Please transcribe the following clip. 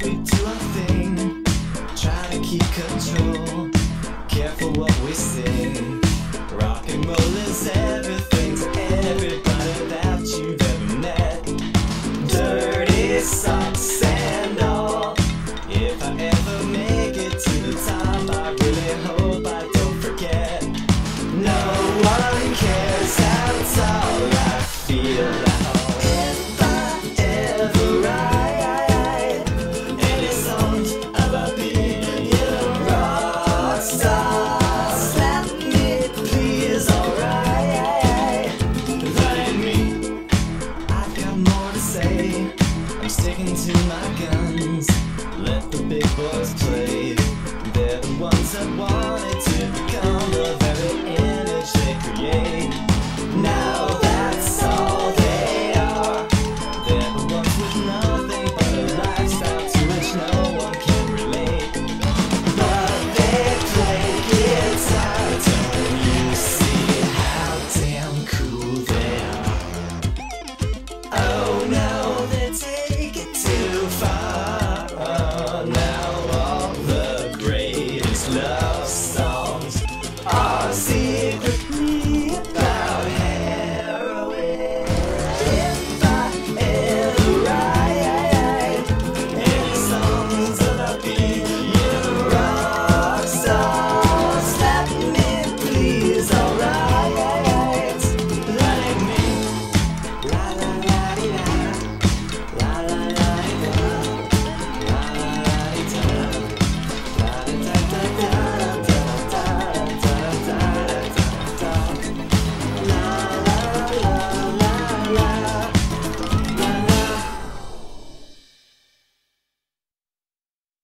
we do our thing, try to keep control, careful what we sing. Rock and roll is everything to everybody that you've ever met. Dirty socks and all. If I ever make it to the top, I really hope I don't forget. No one cares at all. I feel at all. If I ever write any songs about being a rock star, slap me please, alright. That ain't me. I've got more to say. I'm sticking to my guns. Let the big boys play. They're the ones that wanted to become the very image they create.